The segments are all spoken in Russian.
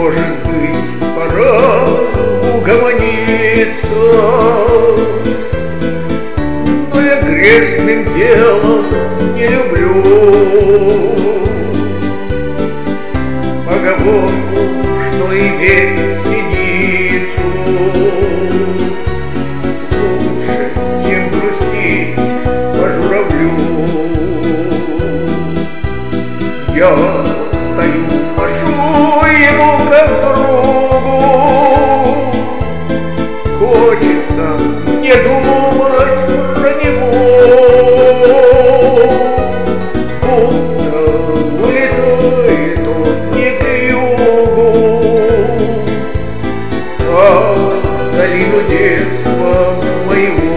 Может быть, пора угомониться, но я грешным делом не люблю поговорку, что иметь синицу лучше, чем грустить по журавлю. Я стою, машу ему как другу, хочется не думать про него. Будто улетает он не к югу, а в долину детства моего.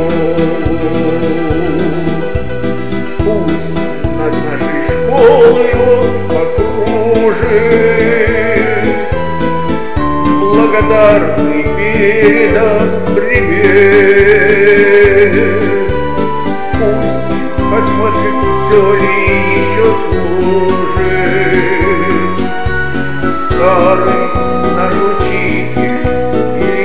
Пусть над нашей школой он покружит, благодарный передаст привет. Пусть посмотрит, все ли еще служит старый наш учитель или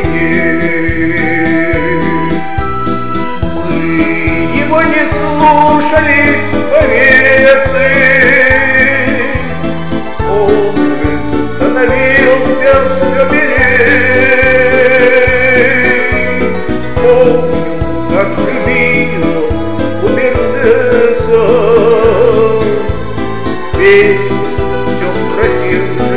нет. Мы его не слушались, повесы, он же становился все белей. Помню, как любил у Бернеса песню все про тех же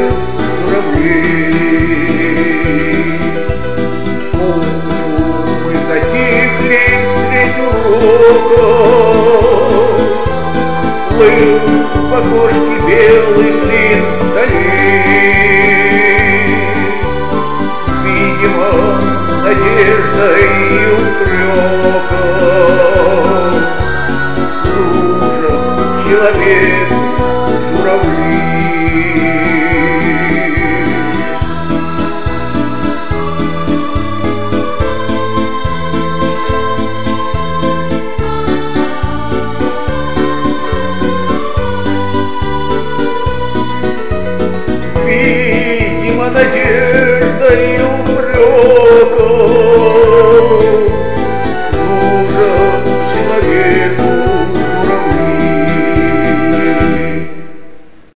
журавлей. Помню, мы затихли средь уроков, плыл в окошке белый клин вдали. Видимо, надеждой и упреком служат человек